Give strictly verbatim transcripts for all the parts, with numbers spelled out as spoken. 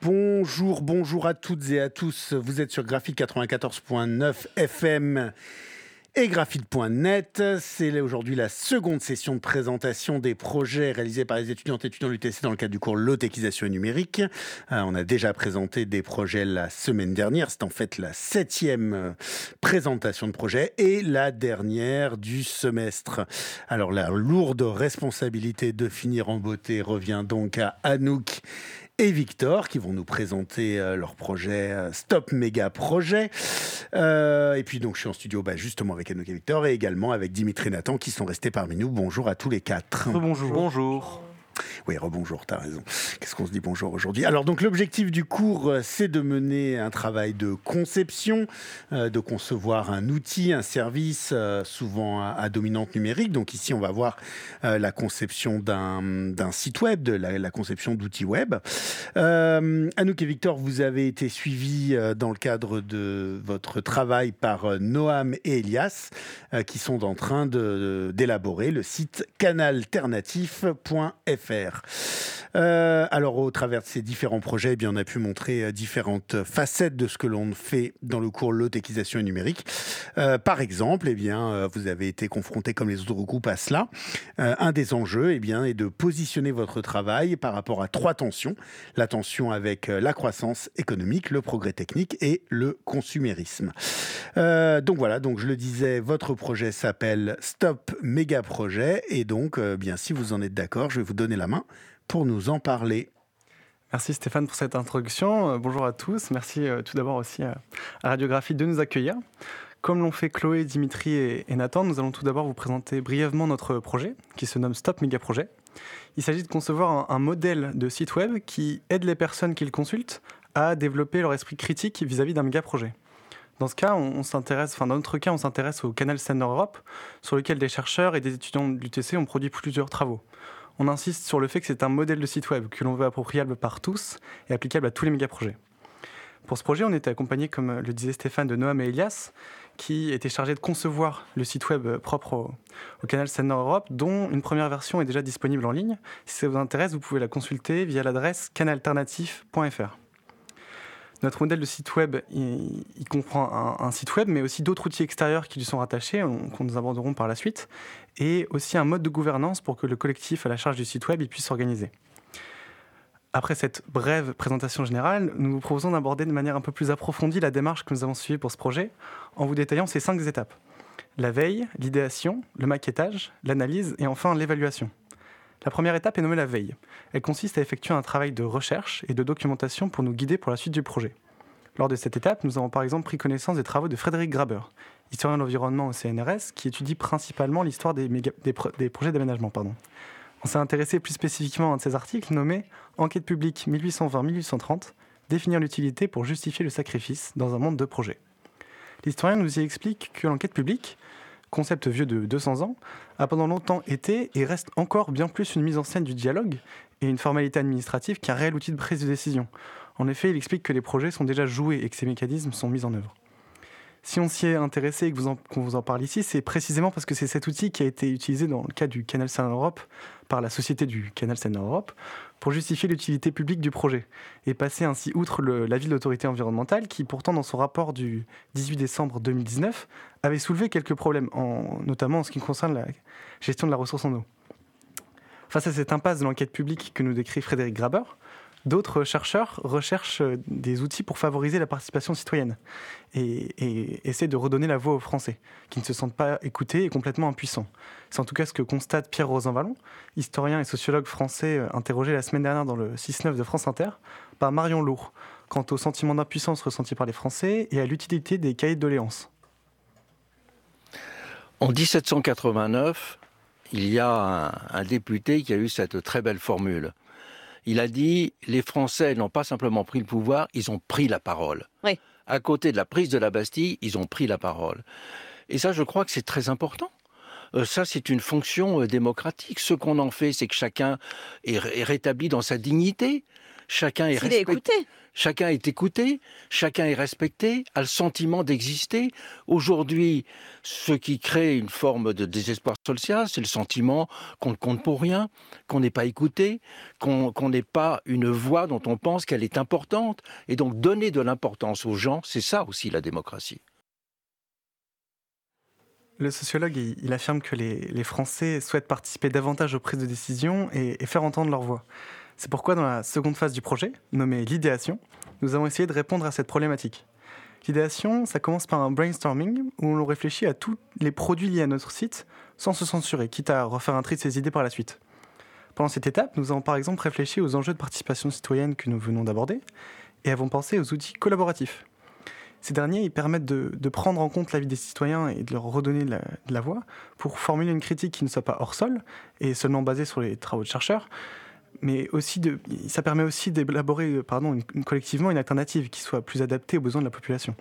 Bonjour, bonjour à toutes et à tous. Vous êtes sur Graphite quatre-vingt-quatorze point neuf F M et graphite point net. C'est aujourd'hui la seconde session de présentation des projets réalisés par les étudiantes et étudiants de l'U T C dans le cadre du cours Lotécisation et numérique. Euh, on a déjà présenté des projets la semaine dernière. C'est en fait la septième présentation de projet et la dernière du semestre. Alors la lourde responsabilité de finir en beauté revient donc à Anouk et Victor qui vont nous présenter euh, leur projet euh, Stop Méga Projet. Euh, et puis donc je suis en studio bah, justement avec Anouk et Victor et également avec Dimitri et Nathan qui sont restés parmi nous. Bonjour à tous les quatre. Bonjour. Bonjour. Oui, rebonjour, t'as raison. Qu'est-ce qu'on se dit bonjour aujourd'hui? Alors donc l'objectif du cours, c'est de mener un travail de conception, euh, de concevoir un outil, un service, euh, souvent à, à dominante numérique. Donc ici, on va voir euh, la conception d'un, d'un site web, de la, la conception d'outils web. Euh, Anouk et Victor, vous avez été suivis euh, dans le cadre de votre travail par euh, Noam et Elias, euh, qui sont en train de, de, d'élaborer le site canalternatif point f r. Euh, alors, au travers de ces différents projets, eh bien, on a pu montrer euh, différentes facettes de ce que l'on fait dans le cours Lotécisation et numérique. Euh, par exemple, eh bien, euh, vous avez été confronté, comme les autres groupes, à cela. Euh, un des enjeux eh bien, est de positionner votre travail par rapport à trois tensions. La tension avec euh, la croissance économique, le progrès technique et le consumérisme. Euh, donc voilà, donc je le disais, votre projet s'appelle Stop Méga Projet. Et donc, euh, bien, si vous en êtes d'accord, je vais vous donner la main pour nous en parler. Merci Stéphane pour cette introduction. Euh, bonjour à tous. Merci euh, tout d'abord aussi à, à Radiographie de nous accueillir. Comme l'ont fait Chloé, Dimitri et, et Nathan, nous allons tout d'abord vous présenter brièvement notre projet qui se nomme Stop Méga Projet. Il s'agit de concevoir un, un modèle de site web qui aide les personnes qui le consultent à développer leur esprit critique vis-à-vis d'un méga projet. Dans ce cas, on, on s'intéresse, enfin dans notre cas, on s'intéresse au Canal Center Europe, sur lequel des chercheurs et des étudiants de l'U T C ont produit plusieurs travaux. On insiste sur le fait que c'est un modèle de site web que l'on veut appropriable par tous et applicable à tous les méga-projets. Pour ce projet, on était accompagné, comme le disait Stéphane, de Noam et Elias, qui étaient chargés de concevoir le site web propre au, au Canal Center Europe, dont une première version est déjà disponible en ligne. Si ça vous intéresse, vous pouvez la consulter via l'adresse canalternatif point f r. Notre modèle de site web, il, il comprend un, un site web, mais aussi d'autres outils extérieurs qui lui sont rattachés, on, qu'on nous aborderons par la suite, et aussi un mode de gouvernance pour que le collectif à la charge du site web il puisse s'organiser. Après cette brève présentation générale, nous vous proposons d'aborder de manière un peu plus approfondie la démarche que nous avons suivie pour ce projet, en vous détaillant ces cinq étapes. La veille, l'idéation, le maquettage, l'analyse et enfin l'évaluation. La première étape est nommée la veille. Elle consiste à effectuer un travail de recherche et de documentation pour nous guider pour la suite du projet. Lors de cette étape, nous avons par exemple pris connaissance des travaux de Frédéric Graber, historien de l'environnement au C N R S, qui étudie principalement l'histoire des, méga, des, pro, des projets d'aménagement. Pardon. On s'est intéressé plus spécifiquement à un de ces articles nommé « Enquête publique mille huit cent vingt à mille huit cent trente, définir l'utilité pour justifier le sacrifice dans un monde de projets ». L'historien nous y explique que l'enquête publique, concept vieux de deux cents ans, a pendant longtemps été et reste encore bien plus une mise en scène du dialogue et une formalité administrative qu'un réel outil de prise de décision. En effet, il explique que les projets sont déjà joués et que ces mécanismes sont mis en œuvre. Si on s'y est intéressé et que vous en, qu'on vous en parle ici, c'est précisément parce que c'est cet outil qui a été utilisé dans le cas du Canal Center Europe par la société du Canal Center Europe pour justifier l'utilité publique du projet et passer ainsi outre le, l'avis de l'autorité environnementale qui, pourtant, dans son rapport du dix-huit décembre deux mille dix-neuf, avait soulevé quelques problèmes, en, notamment en ce qui concerne la gestion de la ressource en eau. Face à cette impasse de l'enquête publique que nous décrit Frédéric Graber, d'autres chercheurs recherchent des outils pour favoriser la participation citoyenne et, et essaient de redonner la voix aux Français, qui ne se sentent pas écoutés et complètement impuissants. C'est en tout cas ce que constate Pierre Rosanvallon, historien et sociologue français interrogé la semaine dernière dans le six neuf de France Inter par Marion Lourd, quant au sentiment d'impuissance ressenti par les Français et à l'utilité des cahiers de doléances. En dix-sept cent quatre-vingt-neuf, il y a un, un député qui a eu cette très belle formule. Il a dit « Les Français n'ont pas simplement pris le pouvoir, ils ont pris la parole. Oui. » À côté de la prise de la Bastille, ils ont pris la parole. Et ça, je crois que c'est très important. Euh, ça, c'est une fonction euh, démocratique. Ce qu'on en fait, c'est que chacun est, est rétabli dans sa dignité. chacun est S'il est respecté. écouté. Chacun est écouté, chacun est respecté, a le sentiment d'exister. Aujourd'hui, ce qui crée une forme de désespoir social, c'est le sentiment qu'on ne compte pour rien, qu'on n'est pas écouté, qu'on qu'on n'ait pas une voix dont on pense qu'elle est importante. Et donc donner de l'importance aux gens, c'est ça aussi la démocratie. Le sociologue, il, il affirme que les, les Français souhaitent participer davantage aux prises de décision et, et faire entendre leur voix. C'est pourquoi dans la seconde phase du projet, nommée l'idéation, nous avons essayé de répondre à cette problématique. L'idéation, ça commence par un brainstorming où on réfléchit à tous les produits liés à notre site sans se censurer, quitte à refaire un tri de ses idées par la suite. Pendant cette étape, nous avons par exemple réfléchi aux enjeux de participation citoyenne que nous venons d'aborder et avons pensé aux outils collaboratifs. Ces derniers, ils permettent de, de prendre en compte l'avis des citoyens et de leur redonner de la, de la voix pour formuler une critique qui ne soit pas hors sol et seulement basée sur les travaux de chercheurs, mais aussi de, ça permet aussi d'élaborer pardon, une, une, collectivement une alternative qui soit plus adaptée aux besoins de la population.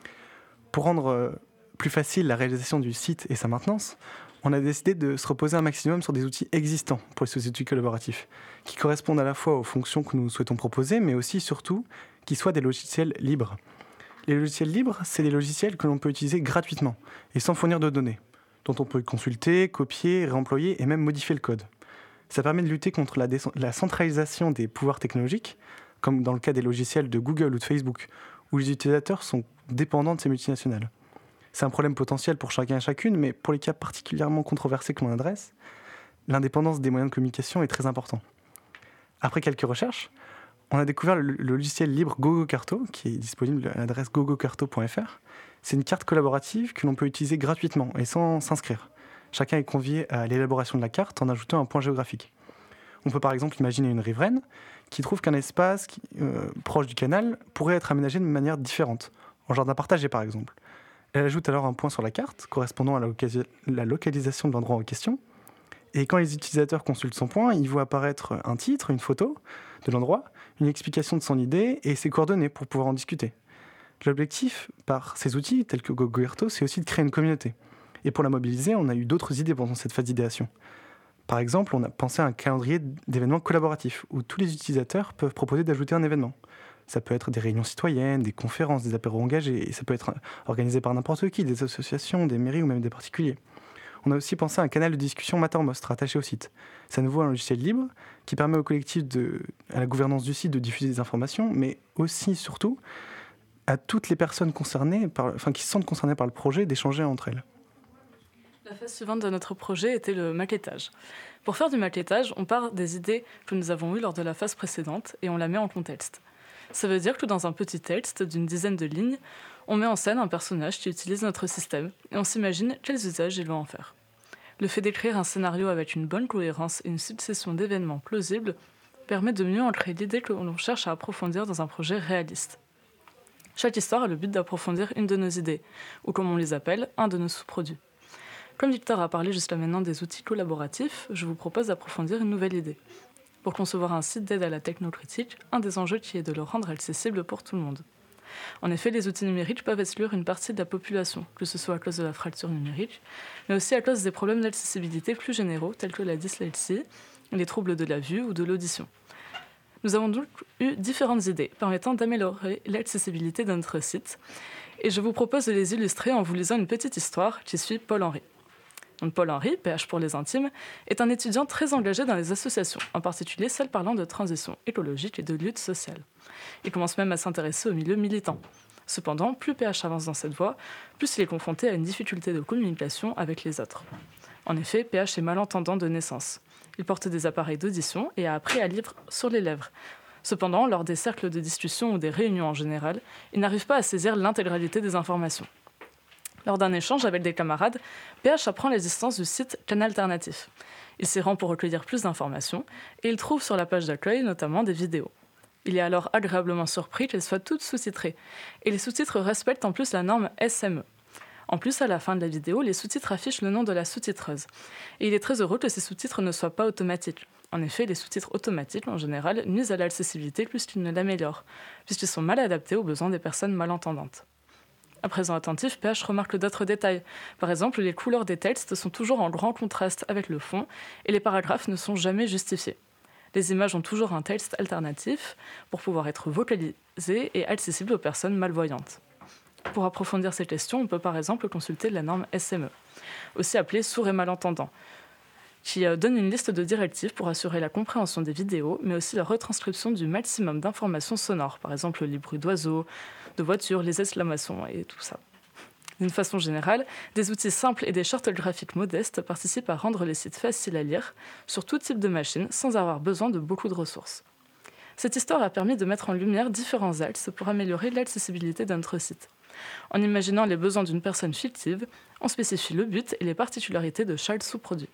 Pour rendre euh, plus facile la réalisation du site et sa maintenance, on a décidé de se reposer un maximum sur des outils existants pour ces outils collaboratifs, qui correspondent à la fois aux fonctions que nous souhaitons proposer, mais aussi, surtout, qui soient des logiciels libres. Les logiciels libres, c'est des logiciels que l'on peut utiliser gratuitement et sans fournir de données, dont on peut consulter, copier, réemployer et même modifier le code. Ça permet de lutter contre la, dé- la centralisation des pouvoirs technologiques, comme dans le cas des logiciels de Google ou de Facebook, où les utilisateurs sont dépendants de ces multinationales. C'est un problème potentiel pour chacun et chacune, mais pour les cas particulièrement controversés que l'on adresse, l'indépendance des moyens de communication est très importante. Après quelques recherches, on a découvert le, le logiciel libre GoGoCarto, qui est disponible à l'adresse gogocarto point f r. C'est une carte collaborative que l'on peut utiliser gratuitement et sans s'inscrire. Chacun est convié à l'élaboration de la carte en ajoutant un point géographique. On peut par exemple imaginer une riveraine qui trouve qu'un espace qui, euh, proche du canal pourrait être aménagé de manière différente, en jardin partagé par exemple. Elle ajoute alors un point sur la carte correspondant à la, loca- la localisation de l'endroit en question. Et quand les utilisateurs consultent son point, ils voient apparaître un titre, une photo de l'endroit, une explication de son idée et ses coordonnées pour pouvoir en discuter. L'objectif, par ces outils tels que GoGoCarto, c'est aussi de créer une communauté. Et pour la mobiliser, on a eu d'autres idées pendant cette phase d'idéation. Par exemple, on a pensé à un calendrier d'événements collaboratifs où tous les utilisateurs peuvent proposer d'ajouter un événement. Ça peut être des réunions citoyennes, des conférences, des apéros engagés, et ça peut être organisé par n'importe qui, des associations, des mairies ou même des particuliers. On a aussi pensé à un canal de discussion Mattermost rattaché au site. C'est à nouveau un logiciel libre qui permet au collectif, de, à la gouvernance du site, de diffuser des informations, mais aussi, surtout, à toutes les personnes concernées, par, enfin, qui se sentent concernées par le projet, d'échanger entre elles. La phase suivante de notre projet était le maquettage. Pour faire du maquettage, on part des idées que nous avons eues lors de la phase précédente et on la met en contexte. Ça veut dire que dans un petit texte d'une dizaine de lignes, on met en scène un personnage qui utilise notre système et on s'imagine quels usages il va en faire. Le fait d'écrire un scénario avec une bonne cohérence et une succession d'événements plausibles permet de mieux ancrer l'idée que l'on cherche à approfondir dans un projet réaliste. Chaque histoire a le but d'approfondir une de nos idées, ou comme on les appelle, un de nos sous-produits. Comme Victor a parlé jusqu'à maintenant des outils collaboratifs, je vous propose d'approfondir une nouvelle idée. Pour concevoir un site d'aide à la technocritique, un des enjeux qui est de le rendre accessible pour tout le monde. En effet, les outils numériques peuvent exclure une partie de la population, que ce soit à cause de la fracture numérique, mais aussi à cause des problèmes d'accessibilité plus généraux, tels que la dyslexie, les troubles de la vue ou de l'audition. Nous avons donc eu différentes idées permettant d'améliorer l'accessibilité de notre site, et je vous propose de les illustrer en vous lisant une petite histoire qui suit Paul Henry. Donc Paul Henry, P H pour les intimes, est un étudiant très engagé dans les associations, en particulier celles parlant de transition écologique et de lutte sociale. Il commence même à s'intéresser au milieu militant. Cependant, plus P H avance dans cette voie, plus il est confronté à une difficulté de communication avec les autres. En effet, P H est malentendant de naissance. Il porte des appareils d'audition et a appris à lire sur les lèvres. Cependant, lors des cercles de discussion ou des réunions en général, il n'arrive pas à saisir l'intégralité des informations. Lors d'un échange avec des camarades, P H apprend l'existence du site Canal Alternatif. Il s'y rend pour recueillir plus d'informations et il trouve sur la page d'accueil notamment des vidéos. Il est alors agréablement surpris qu'elles soient toutes sous-titrées. Et les sous-titres respectent en plus la norme S M E. En plus, à la fin de la vidéo, les sous-titres affichent le nom de la sous-titreuse. Et il est très heureux que ces sous-titres ne soient pas automatiques. En effet, les sous-titres automatiques, en général, nuisent à l'accessibilité plus qu'ils ne l'améliorent, puisqu'ils sont mal adaptés aux besoins des personnes malentendantes. À présent attentif, P H remarque d'autres détails. Par exemple, les couleurs des textes sont toujours en grand contraste avec le fond et les paragraphes ne sont jamais justifiés. Les images ont toujours un texte alternatif pour pouvoir être vocalisées et accessibles aux personnes malvoyantes. Pour approfondir ces questions, on peut par exemple consulter la norme S M E, aussi appelée sourds et malentendants, qui donne une liste de directives pour assurer la compréhension des vidéos, mais aussi la retranscription du maximum d'informations sonores, par exemple les bruits d'oiseaux, de voitures, les exclamations et tout ça. D'une façon générale, des outils simples et des chartes graphiques modestes participent à rendre les sites faciles à lire sur tout type de machine sans avoir besoin de beaucoup de ressources. Cette histoire a permis de mettre en lumière différents axes pour améliorer l'accessibilité de notre site. En imaginant les besoins d'une personne fictive, on spécifie le but et les particularités de chaque sous-produit.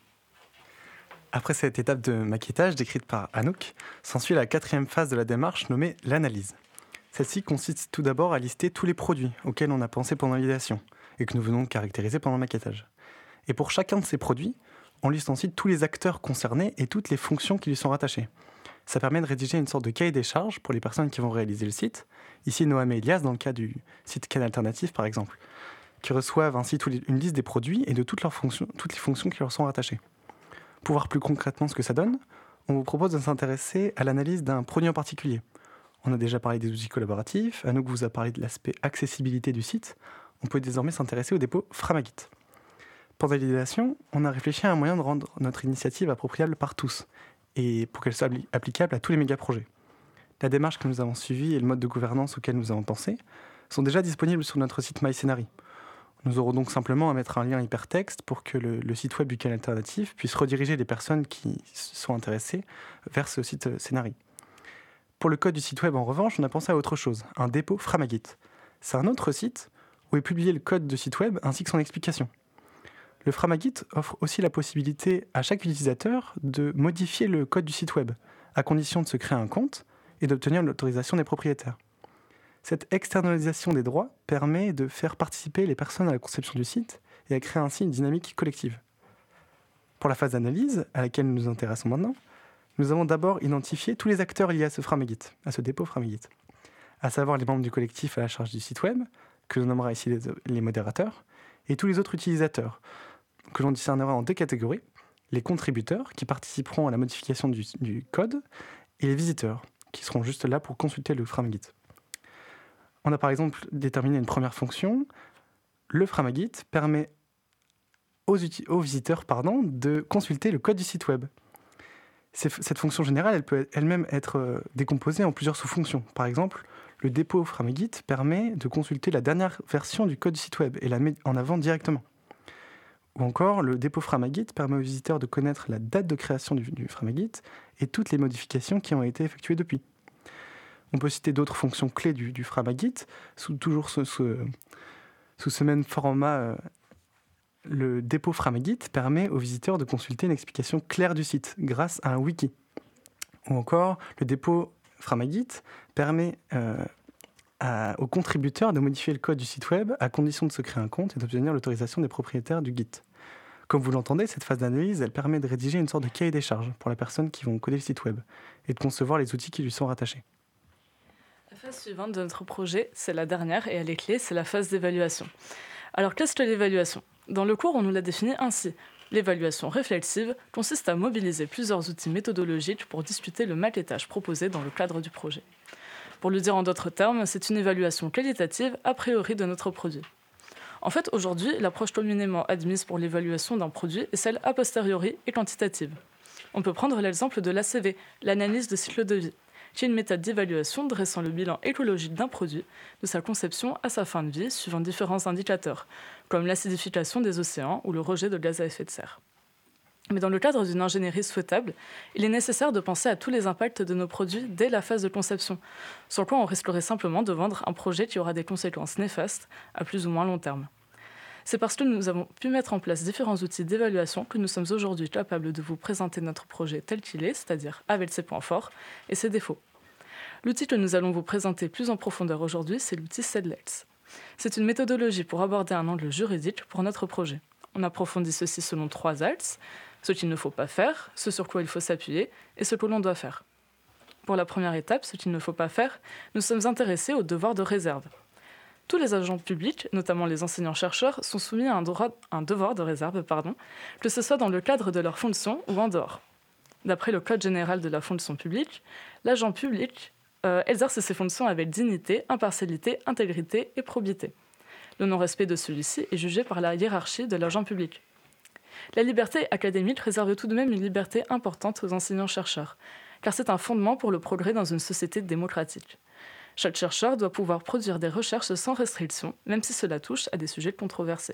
Après cette étape de maquettage décrite par Anouk, s'ensuit la quatrième phase de la démarche nommée l'analyse. Celle-ci consiste tout d'abord à lister tous les produits auxquels on a pensé pendant l'idéation et que nous venons de caractériser pendant le maquettage. Et pour chacun de ces produits, on liste ensuite tous les acteurs concernés et toutes les fonctions qui lui sont rattachées. Ça permet de rédiger une sorte de cahier des charges pour les personnes qui vont réaliser le site. Ici, Noam et Elias, dans le cas du site Canal Alternatif par exemple, qui reçoivent ainsi une liste des produits et de toutes, leurs fonctions, toutes les fonctions qui leur sont rattachées. Pour voir plus concrètement ce que ça donne, on vous propose de s'intéresser à l'analyse d'un produit en particulier. On a déjà parlé des outils collaboratifs, Anouk vous a parlé de l'aspect accessibilité du site. On peut désormais s'intéresser au dépôt Framagit. Pendant l'idéation, on a réfléchi à un moyen de rendre notre initiative appropriable par tous, et pour qu'elle soit applicable à tous les méga-projets. La démarche que nous avons suivie et le mode de gouvernance auquel nous avons pensé sont déjà disponibles sur notre site MyScenari. Nous aurons donc simplement à mettre un lien hypertexte pour que le, le site web du Canal Alternatif puisse rediriger les personnes qui sont intéressées vers ce site Scénari. Pour le code du site web, en revanche, on a pensé à autre chose, un dépôt Framagit. C'est un autre site où est publié le code de site web ainsi que son explication. Le Framagit offre aussi la possibilité à chaque utilisateur de modifier le code du site web, à condition de se créer un compte et d'obtenir l'autorisation des propriétaires. Cette externalisation des droits permet de faire participer les personnes à la conception du site et à créer ainsi une dynamique collective. Pour la phase d'analyse, à laquelle nous nous intéressons maintenant, nous avons d'abord identifié tous les acteurs liés à ce Framagit, à ce dépôt Framagit, à savoir les membres du collectif à la charge du site web, que l'on nommera ici les, les modérateurs, et tous les autres utilisateurs, que l'on discernera en deux catégories, les contributeurs, qui participeront à la modification du, du code, et les visiteurs, qui seront juste là pour consulter le Framagit. On a par exemple déterminé une première fonction. Le Framagit permet aux, uti- aux visiteurs pardon, de consulter le code du site web. Cette fonction générale, elle peut elle-même être décomposée en plusieurs sous-fonctions. Par exemple, le dépôt Framagit permet de consulter la dernière version du code du site web et la met en avant directement. Ou encore, le dépôt Framagit permet aux visiteurs de connaître la date de création du, du Framagit et toutes les modifications qui ont été effectuées depuis. On peut citer d'autres fonctions clés du, du Framagit, sous, toujours sous, sous, sous ce même format. Euh, le dépôt Framagit permet aux visiteurs de consulter une explication claire du site grâce à un wiki. Ou encore, le dépôt Framagit permet euh, à, aux contributeurs de modifier le code du site web à condition de se créer un compte et d'obtenir l'autorisation des propriétaires du Git. Comme vous l'entendez, cette phase d'analyse, elle permet de rédiger une sorte de cahier des charges pour la personne qui va coder le site web et de concevoir les outils qui lui sont rattachés. La phase suivante de notre projet, c'est la dernière et elle est clé, c'est la phase d'évaluation. Alors qu'est-ce que l'évaluation ? Dans le cours, on nous l'a défini ainsi. L'évaluation réflexive consiste à mobiliser plusieurs outils méthodologiques pour discuter le maquettage proposé dans le cadre du projet. Pour le dire en d'autres termes, c'est une évaluation qualitative a priori de notre produit. En fait, aujourd'hui, l'approche communément admise pour l'évaluation d'un produit est celle a posteriori et quantitative. On peut prendre l'exemple de l'A C V, l'analyse de cycle de vie, qui est une méthode d'évaluation dressant le bilan écologique d'un produit, de sa conception à sa fin de vie, suivant différents indicateurs, comme l'acidification des océans ou le rejet de gaz à effet de serre. Mais dans le cadre d'une ingénierie souhaitable, il est nécessaire de penser à tous les impacts de nos produits dès la phase de conception, sans quoi on risquerait simplement de vendre un projet qui aura des conséquences néfastes à plus ou moins long terme. C'est parce que nous avons pu mettre en place différents outils d'évaluation que nous sommes aujourd'hui capables de vous présenter notre projet tel qu'il est, c'est-à-dire avec ses points forts et ses défauts. L'outil que nous allons vous présenter plus en profondeur aujourd'hui, c'est l'outil Sedlets. C'est une méthodologie pour aborder un angle juridique pour notre projet. On approfondit ceci selon trois axes, ce qu'il ne faut pas faire, ce sur quoi il faut s'appuyer et ce que l'on doit faire. Pour la première étape, ce qu'il ne faut pas faire, nous sommes intéressés au devoir de réserve. Tous les agents publics, notamment les enseignants-chercheurs, sont soumis à un, droit, un devoir de réserve, pardon, que ce soit dans le cadre de leur fonction ou en dehors. D'après le Code général de la fonction publique, l'agent public euh, exerce ses fonctions avec dignité, impartialité, intégrité et probité. Le non-respect de celui-ci est jugé par la hiérarchie de l'agent public. La liberté académique réserve tout de même une liberté importante aux enseignants-chercheurs, car c'est un fondement pour le progrès dans une société démocratique. Chaque chercheur doit pouvoir produire des recherches sans restriction, même si cela touche à des sujets controversés.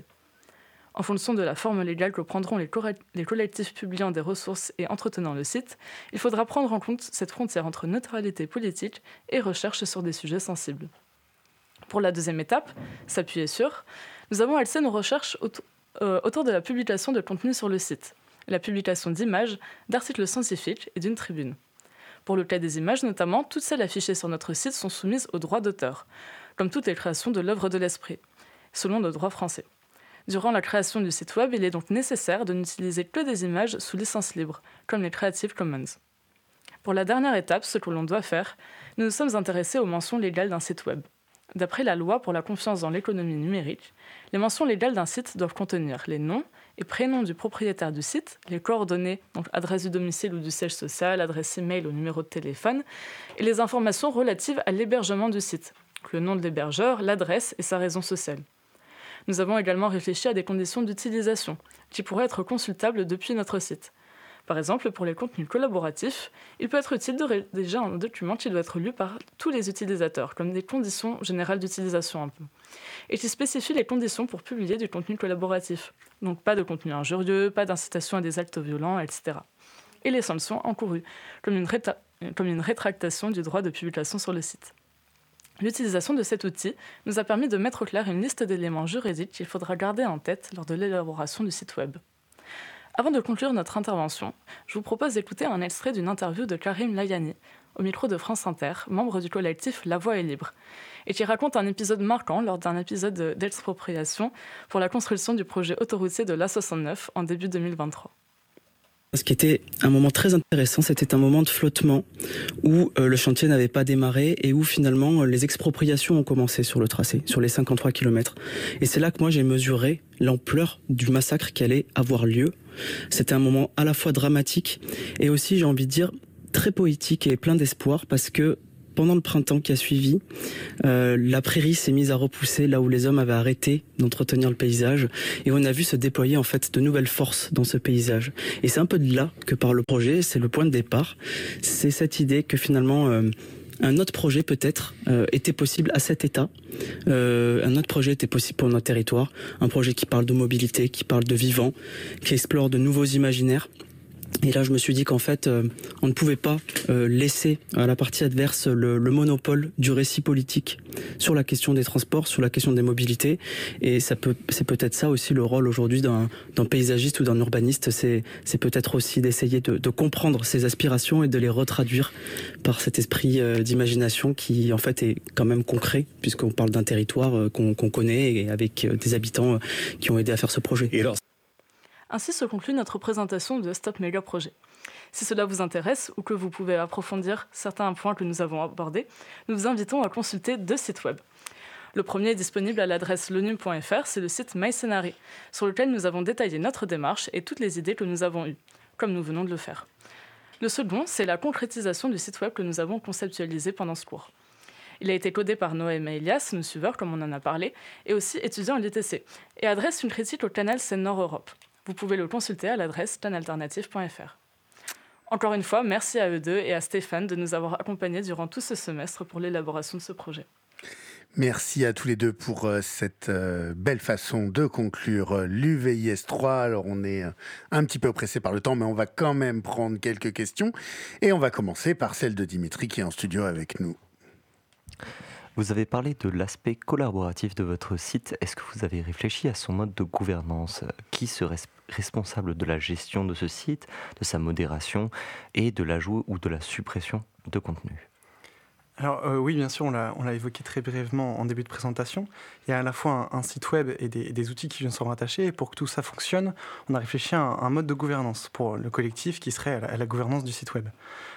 En fonction de la forme légale que prendront les, corre- les collectifs publiant des ressources et entretenant le site, il faudra prendre en compte cette frontière entre neutralité politique et recherche sur des sujets sensibles. Pour la deuxième étape, s'appuyer sur, nous avons axé nos recherches autour, euh, autour de la publication de contenu sur le site, la publication d'images, d'articles scientifiques et d'une tribune. Pour le cas des images notamment, toutes celles affichées sur notre site sont soumises aux droits d'auteur, comme toutes les créations de l'œuvre de l'esprit, selon le droit français. Durant la création du site web, il est donc nécessaire de n'utiliser que des images sous licence libre, comme les Creative Commons. Pour la dernière étape, ce que l'on doit faire, nous nous sommes intéressés aux mentions légales d'un site web. D'après la loi pour la confiance dans l'économie numérique, les mentions légales d'un site doivent contenir les noms et prénoms du propriétaire du site, les coordonnées, donc adresse du domicile ou du siège social, adresse e-mail ou numéro de téléphone, et les informations relatives à l'hébergement du site, le nom de l'hébergeur, l'adresse et sa raison sociale. Nous avons également réfléchi à des conditions d'utilisation qui pourraient être consultables depuis notre site. Par exemple, pour les contenus collaboratifs, il peut être utile de rédiger un document qui doit être lu par tous les utilisateurs, comme des conditions générales d'utilisation un peu, et qui spécifie les conditions pour publier du contenu collaboratif. Donc pas de contenu injurieux, pas d'incitation à des actes violents, et cetera. Et les sanctions encourues, comme une, réta- comme une rétractation du droit de publication sur le site. L'utilisation de cet outil nous a permis de mettre au clair une liste d'éléments juridiques qu'il faudra garder en tête lors de l'élaboration du site web. Avant de conclure notre intervention, je vous propose d'écouter un extrait d'une interview de Karim Layani, au micro de France Inter, membre du collectif La Voix est libre, et qui raconte un épisode marquant lors d'un épisode d'expropriation pour la construction du projet autoroutier de l'A soixante-neuf en début deux mille vingt-trois. Ce qui était un moment très intéressant, c'était un moment de flottement où euh, le chantier n'avait pas démarré et où finalement euh, les expropriations ont commencé sur le tracé, sur les cinquante-trois kilomètres. Et c'est là que moi j'ai mesuré l'ampleur du massacre qui allait avoir lieu. C'était un moment à la fois dramatique et aussi, j'ai envie de dire, très poétique et plein d'espoir parce que pendant le printemps qui a suivi, euh, la prairie s'est mise à repousser là où les hommes avaient arrêté d'entretenir le paysage et on a vu se déployer en fait de nouvelles forces dans ce paysage. Et c'est un peu de là que part le projet, c'est le point de départ. C'est cette idée que finalement euh, un autre projet peut-être euh, était possible à cet état. Euh, un autre projet était possible pour notre territoire, un projet qui parle de mobilité, qui parle de vivant, qui explore de nouveaux imaginaires. Et là, je me suis dit qu'en fait, euh, on ne pouvait pas euh, laisser à la partie adverse le, le monopole du récit politique sur la question des transports, sur la question des mobilités. Et ça peut, c'est peut-être ça aussi le rôle aujourd'hui d'un, d'un paysagiste ou d'un urbaniste. C'est, c'est peut-être aussi d'essayer de, de comprendre ces aspirations et de les retraduire par cet esprit euh, d'imagination qui, en fait, est quand même concret, puisqu'on parle d'un territoire euh, qu'on, qu'on connaît et avec euh, des habitants euh, qui ont aidé à faire ce projet. Et alors, Ainsi se conclut notre présentation de Stop Méga Projet. Si cela vous intéresse ou que vous pouvez approfondir certains points que nous avons abordés, nous vous invitons à consulter deux sites web. Le premier est disponible à l'adresse lenum point f r, c'est le site MyScenari, sur lequel nous avons détaillé notre démarche et toutes les idées que nous avons eues, comme nous venons de le faire. Le second, c'est la concrétisation du site web que nous avons conceptualisé pendant ce cours. Il a été codé par Noémie et Elias, nos suiveurs, comme on en a parlé, et aussi étudiant à l'U T C, et adresse une critique au canal Seine-Nord Europe. Vous pouvez le consulter à l'adresse planalternative point f r. Encore une fois, merci à eux deux et à Stéphane de nous avoir accompagnés durant tout ce semestre pour l'élaboration de ce projet. Merci à tous les deux pour euh, cette euh, belle façon de conclure euh, l'U V I S trois. Alors on est euh, un petit peu pressé par le temps, mais on va quand même prendre quelques questions. Et on va commencer par celle de Dimitri qui est en studio avec nous. Vous avez parlé de l'aspect collaboratif de votre site. Est-ce que vous avez réfléchi à son mode de gouvernance ? Qui serait responsable de la gestion de ce site, de sa modération et de l'ajout ou de la suppression de contenu ? Alors euh, oui, bien sûr, on l'a, on l'a évoqué très brièvement en début de présentation. Il y a à la fois un, un site web et des, des outils qui viennent s'en rattacher. Et pour que tout ça fonctionne, on a réfléchi à un, un mode de gouvernance pour le collectif qui serait à la, à la gouvernance du site web.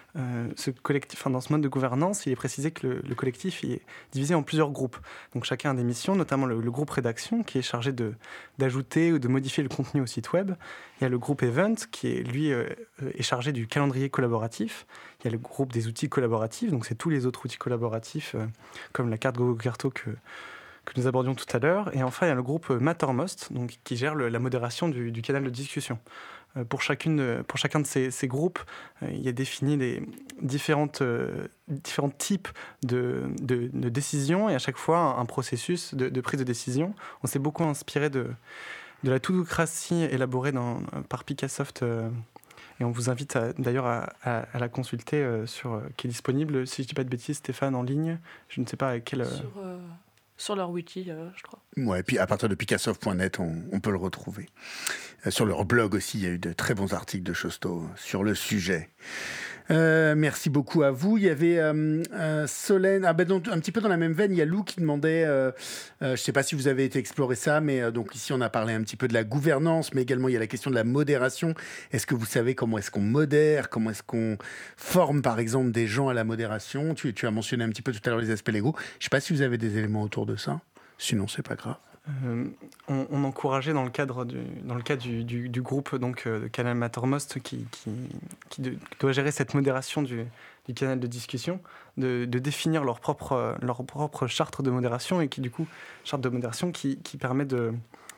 euh, ce collectif, enfin, dans ce mode de gouvernance, il est précisé que le, le collectif est divisé en plusieurs groupes. Donc chacun a des missions, notamment le, le groupe rédaction qui est chargé de, d'ajouter ou de modifier le contenu au site web. Il y a le groupe event qui est, lui euh, est chargé du calendrier collaboratif. Il y a le groupe des outils collaboratifs, donc c'est tous les autres outils collaboratifs euh, comme la carte GoGoCarto que que nous abordions tout à l'heure. Et enfin, il y a le groupe Mattermost, donc, qui gère le, la modération du, du canal de discussion. Euh, pour, chacune, pour chacun de ces, ces groupes, euh, il y a défini les différentes, euh, différents types de, de, de décisions et à chaque fois un, un processus de, de prise de décision. On s'est beaucoup inspiré de, de la Todocratie élaborée dans, par Picassoft euh, et on vous invite à, d'ailleurs à, à, à la consulter, euh, sur, euh, qui est disponible, si je ne dis pas de bêtises, Stéphane, en ligne. Je ne sais pas à quelle... Euh... Sur, euh... Sur leur wiki, euh, je crois. Ouais, et puis à partir de picassoft point net, on, on peut le retrouver. Euh, sur leur blog aussi, il y a eu de très bons articles de Chosto sur le sujet. Euh, merci beaucoup à vous. Il y avait euh, euh, Solène, ah ben donc, un petit peu dans la même veine, il y a Lou qui demandait, euh, euh, je ne sais pas si vous avez été explorer ça, mais euh, donc ici on a parlé un petit peu de la gouvernance, mais également il y a la question de la modération. Est-ce que vous savez comment est-ce qu'on modère, comment est-ce qu'on forme par exemple des gens à la modération? tu, tu as mentionné un petit peu tout à l'heure les aspects légaux. Je ne sais pas si vous avez des éléments autour de ça. Sinon, c'est pas grave. Euh, on, on encourageait dans le cadre du, dans le cadre du, du, du groupe donc, euh, de Canal Mattermost qui, qui, qui, de, qui doit gérer cette modération du, du canal de discussion, de, de définir leur propre, leur propre charte de modération et qui, du coup, charte de modération qui, qui permet de,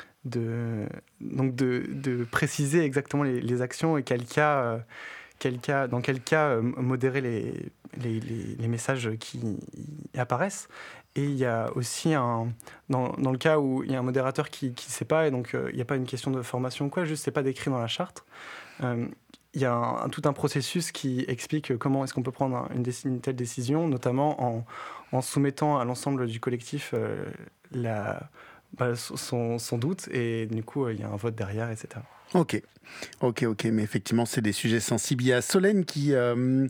de, donc de, de préciser exactement les, les actions et quel cas, euh, quel cas, dans quel cas euh, modérer les, les, les, les messages qui apparaissent. Et il y a aussi, un, dans, dans le cas où il y a un modérateur qui ne sait pas, et donc euh, il n'y a pas une question de formation ou quoi, juste c'est pas décrit dans la charte, euh, il y a un, un, tout un processus qui explique comment est-ce qu'on peut prendre une, une telle décision, notamment en, en soumettant à l'ensemble du collectif euh, la, bah, son, son doute, et du coup il y a un vote derrière, et cetera. Ok, ok, ok, mais effectivement c'est des sujets sensibles. Il y a Solène qui... Euh...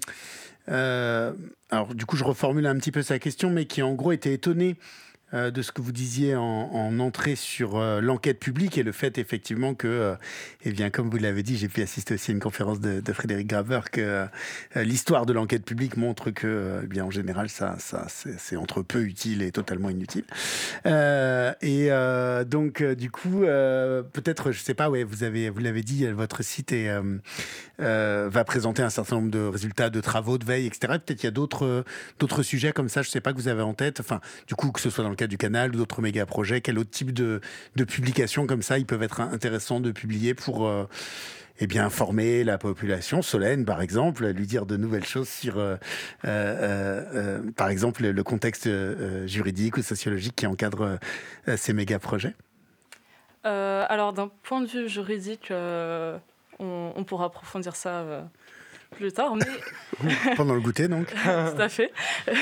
Euh, alors du coup je reformule un petit peu sa question, mais qui en gros était étonné euh, de ce que vous disiez en, en entrée sur euh, l'enquête publique et le fait effectivement que, euh, eh bien, comme vous l'avez dit, j'ai pu assister aussi à une conférence de, de Frédéric Graver, que euh, l'histoire de l'enquête publique montre que, euh, eh bien, en général, ça, ça c'est, c'est entre peu utile et totalement inutile. Euh, et euh, donc, euh, du coup, euh, peut-être, je sais pas, ouais, vous avez, vous l'avez dit, votre site est, euh, euh, va présenter un certain nombre de résultats de travaux, de veille, et cetera. Peut-être il y a d'autres, euh, d'autres sujets comme ça, je sais pas, que vous avez en tête. Enfin, du coup, que ce soit dans le cas du canal ou d'autres méga projets, quel autre type de, de publications comme ça ils peuvent être intéressants de publier pour euh, eh bien, informer la population? Solène, par exemple, lui dire de nouvelles choses sur, euh, euh, euh, par exemple, le contexte euh, juridique ou sociologique qui encadre euh, ces méga projets. Euh, alors, d'un point de vue juridique, euh, on, on pourra approfondir ça euh, plus tard, mais... Pendant le goûter, donc. Tout à fait.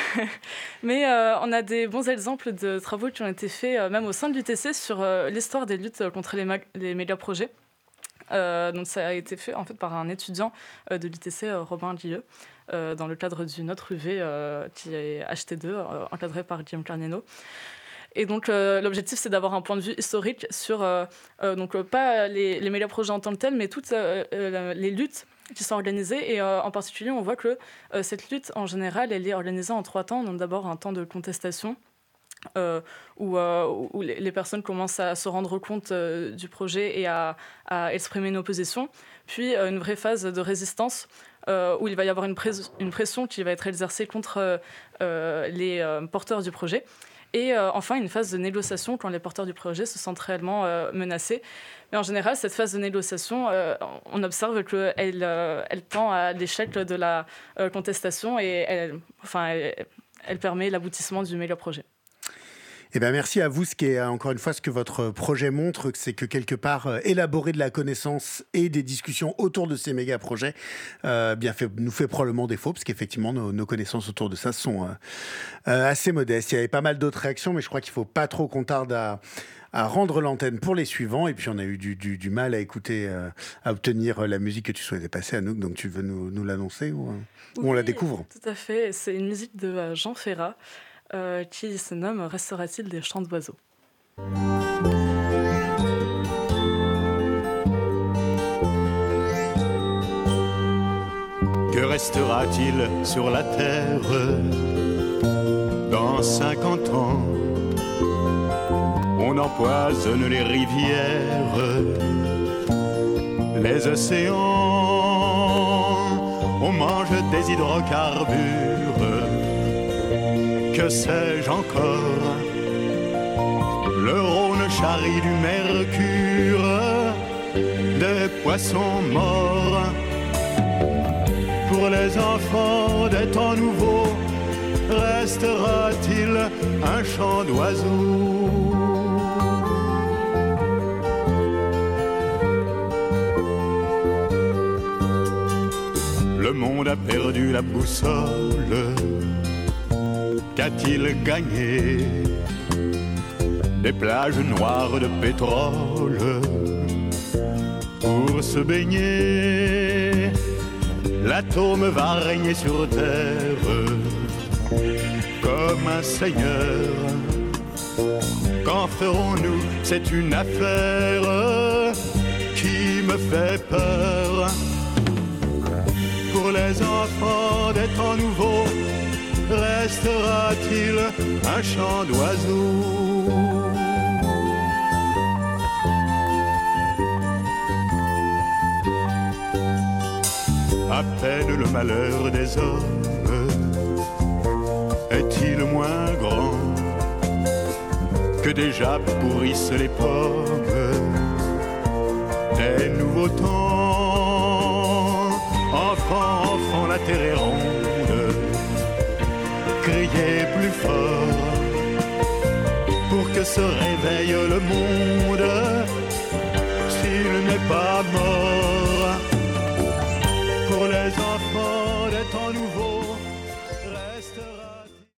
Mais euh, on a des bons exemples de travaux qui ont été faits, euh, même au sein de l'U T C, sur euh, l'histoire des luttes contre les, mag- les méga-projets. Euh, donc ça a été fait en fait par un étudiant euh, de l'U T C, euh, Robin Lieu, euh, dans le cadre d'une autre U V euh, qui est H T deux, euh, encadrée par Guillaume Carniano. Et donc euh, l'objectif, c'est d'avoir un point de vue historique sur, euh, euh, donc euh, pas les, les méga-projets en tant que tels, mais toutes euh, euh, les luttes qui sont organisées. Et euh, en particulier, on voit que euh, cette lutte, en général, elle est organisée en trois temps. Donc d'abord, un temps de contestation, Euh, où, euh, où les personnes commencent à se rendre compte euh, du projet et à, à exprimer une opposition. Puis euh, une vraie phase de résistance euh, où il va y avoir une, pres- une pression qui va être exercée contre euh, les euh, porteurs du projet. Et euh, enfin, une phase de négociation quand les porteurs du projet se sentent réellement euh, menacés. Mais en général, cette phase de négociation, euh, on observe qu'elle euh, elle tend à l'échec de la euh, contestation et elle, enfin, elle, elle permet l'aboutissement du méga projet. Eh bien, merci à vous. Ce qui est, encore une fois, ce que votre projet montre, c'est que quelque part, euh, élaborer de la connaissance et des discussions autour de ces méga projets euh, bien fait, nous fait probablement défaut, parce qu'effectivement, nos, nos connaissances autour de ça sont euh, euh, assez modestes. Il y avait pas mal d'autres réactions, mais je crois qu'il ne faut pas trop qu'on tarde à, à rendre l'antenne pour les suivants. Et puis, on a eu du, du, du mal à écouter, euh, à obtenir la musique que tu souhaitais passer à nous. Donc, tu veux nous, nous l'annoncer ou, oui, ou on la découvre? Tout à fait. C'est une musique de Jean Ferrat. Euh, qui se nomme « Restera-t-il des chants d'oiseaux » Que restera-t-il sur la terre dans cinquante ans? On empoisonne les rivières, les océans, on mange des hydrocarbures, que sais-je encore? Le Rhône charrie du mercure, des poissons morts. Pour les enfants des temps nouveaux, restera-t-il un chant d'oiseaux? Le monde a perdu la boussole, qu'a-t-il gagné? Des plages noires de pétrole pour se baigner. L'atome va régner sur terre comme un seigneur. Qu'en ferons-nous? C'est une affaire qui me fait peur. Pour les enfants des temps nouveaux, restera-t-il un chant d'oiseaux? À peine le malheur des hommes est-il moins grand que déjà pourrissent les pommes des nouveaux temps. Enfants, enfants, la terre est ronde, criez plus fort pour que se réveille le monde. S'il n'est pas